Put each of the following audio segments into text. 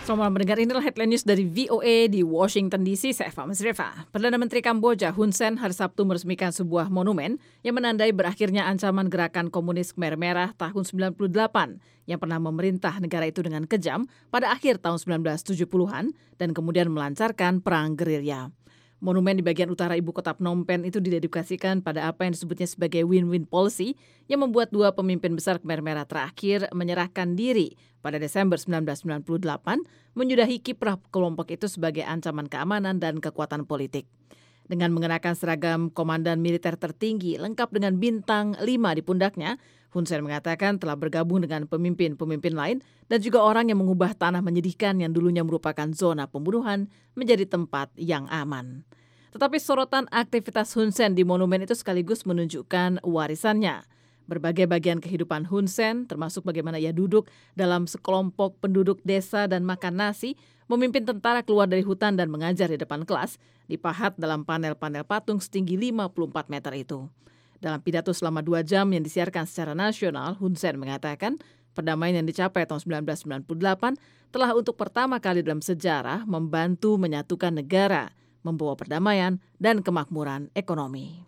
Selamat malam mendengar, inilah headline news dari VOA di Washington DC. Saya Eva Masreva. Perdana Menteri Kamboja Hun Sen hari Sabtu meresmikan sebuah monumen yang menandai berakhirnya ancaman gerakan komunis Khmer Merah tahun 98 yang pernah memerintah negara itu dengan kejam pada akhir tahun 1970-an dan kemudian melancarkan perang gerilya. Monumen di bagian utara ibu kota Phnom Penh itu didedikasikan pada apa yang disebutnya sebagai win-win policy yang membuat dua pemimpin besar Khmer Merah terakhir menyerahkan diri pada Desember 1998 menyudahi kiprah kelompok itu sebagai ancaman keamanan dan kekuatan politik. Dengan mengenakan seragam komandan militer tertinggi lengkap dengan bintang 5 di pundaknya, Hun Sen mengatakan telah bergabung dengan pemimpin-pemimpin lain dan juga orang yang mengubah tanah menyedihkan yang dulunya merupakan zona pembunuhan menjadi tempat yang aman. Tetapi sorotan aktivitas Hun Sen di monumen itu sekaligus menunjukkan warisannya. Berbagai bagian kehidupan Hun Sen, termasuk bagaimana ia duduk dalam sekelompok penduduk desa dan makan nasi, memimpin tentara keluar dari hutan dan mengajar di depan kelas, dipahat dalam panel-panel patung setinggi 54 meter itu. Dalam pidato selama 2 jam yang disiarkan secara nasional, Hun Sen mengatakan perdamaian yang dicapai tahun 1998 telah untuk pertama kali dalam sejarah membantu menyatukan negara, membawa perdamaian dan kemakmuran ekonomi.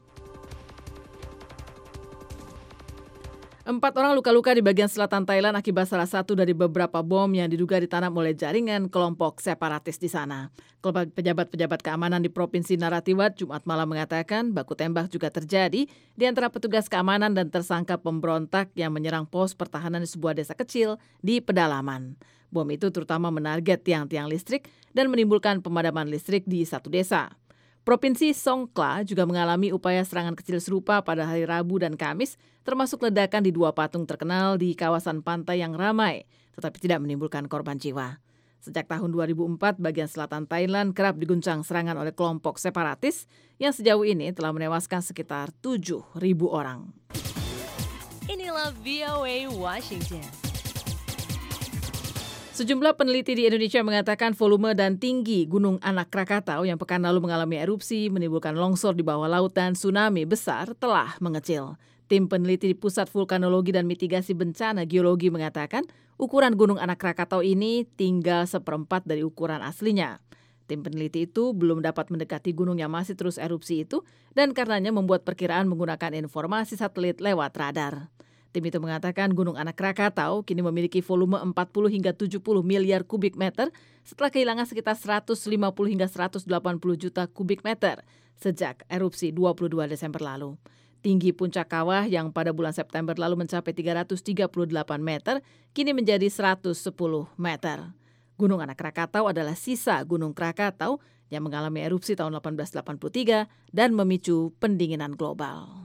4 orang luka-luka di bagian selatan Thailand akibat salah satu dari beberapa bom yang diduga ditanam oleh jaringan kelompok separatis di sana. Pejabat-pejabat keamanan di Provinsi Narathiwat Jumat malam mengatakan baku tembak juga terjadi di antara petugas keamanan dan tersangka pemberontak yang menyerang pos pertahanan di sebuah desa kecil di pedalaman. Bom itu terutama menarget tiang-tiang listrik dan menimbulkan pemadaman listrik di satu desa. Provinsi Songkhla juga mengalami upaya serangan kecil serupa pada hari Rabu dan Kamis, termasuk ledakan di 2 patung terkenal di kawasan pantai yang ramai, tetapi tidak menimbulkan korban jiwa. Sejak tahun 2004, bagian selatan Thailand kerap diguncang serangan oleh kelompok separatis yang sejauh ini telah menewaskan sekitar 7.000 orang. Inilah VOA Washington. Sejumlah peneliti di Indonesia mengatakan volume dan tinggi Gunung Anak Krakatau yang pekan lalu mengalami erupsi, menimbulkan longsor di bawah laut dan tsunami besar telah mengecil. Tim peneliti di Pusat Vulkanologi dan Mitigasi Bencana Geologi mengatakan ukuran Gunung Anak Krakatau ini tinggal 1/4 dari ukuran aslinya. Tim peneliti itu belum dapat mendekati gunung yang masih terus erupsi itu dan karenanya membuat perkiraan menggunakan informasi satelit lewat radar. Tim itu mengatakan Gunung Anak Krakatau kini memiliki volume 40 hingga 70 miliar kubik meter setelah kehilangan sekitar 150 hingga 180 juta kubik meter sejak erupsi 22 Desember lalu. Tinggi puncak kawah yang pada bulan September lalu mencapai 338 meter kini menjadi 110 meter. Gunung Anak Krakatau adalah sisa Gunung Krakatau yang mengalami erupsi tahun 1883 dan memicu pendinginan global.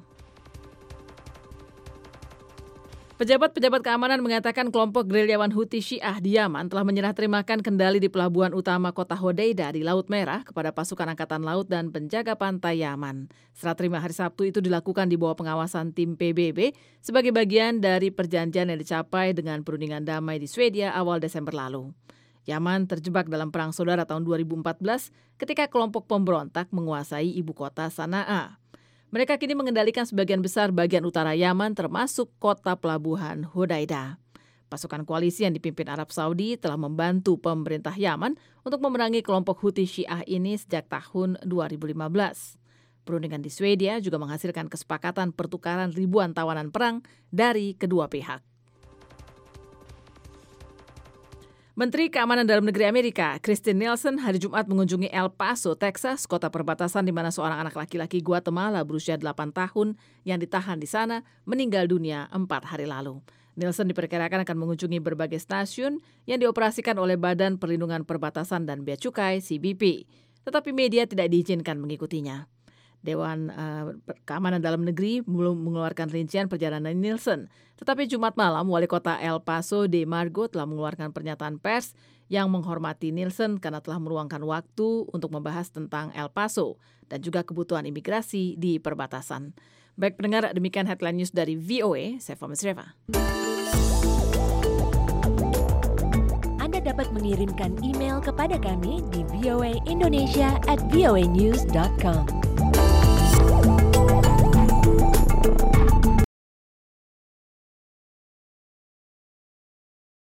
Pejabat-pejabat keamanan mengatakan kelompok gerilyawan Houthi Syiah di Yaman telah menyerah terimakan kendali di pelabuhan utama kota Hodeidah di Laut Merah kepada pasukan Angkatan Laut dan penjaga pantai Yaman. Serah terima hari Sabtu itu dilakukan di bawah pengawasan tim PBB sebagai bagian dari perjanjian yang dicapai dengan perundingan damai di Swedia awal Desember lalu. Yaman terjebak dalam perang saudara tahun 2014 ketika kelompok pemberontak menguasai ibu kota Sanaa. Mereka kini mengendalikan sebagian besar bagian utara Yaman termasuk kota pelabuhan Hodeidah. Pasukan koalisi yang dipimpin Arab Saudi telah membantu pemerintah Yaman untuk memerangi kelompok Houthi Syiah ini sejak tahun 2015. Perundingan di Swedia juga menghasilkan kesepakatan pertukaran ribuan tawanan perang dari kedua pihak. Menteri Keamanan Dalam Negeri Amerika, Kirstjen Nielsen, hari Jumat mengunjungi El Paso, Texas, kota perbatasan di mana seorang anak laki-laki Guatemala berusia 8 tahun yang ditahan di sana meninggal dunia 4 hari lalu. Nielsen diperkirakan akan mengunjungi berbagai stasiun yang dioperasikan oleh Badan Perlindungan Perbatasan dan Bea Cukai (CBP), tetapi media tidak diizinkan mengikutinya. Dewan Keamanan Dalam Negeri belum mengeluarkan rincian perjalanan Nielsen. Tetapi Jumat malam, Wali Kota El Paso de Margo telah mengeluarkan pernyataan pers yang menghormati Nielsen karena telah meluangkan waktu untuk membahas tentang El Paso dan juga kebutuhan imigrasi di perbatasan. Baik pendengar, demikian headline news dari VOA, saya Eva Masreva. Anda dapat mengirimkan email kepada kami di voaindonesia@voanews.com.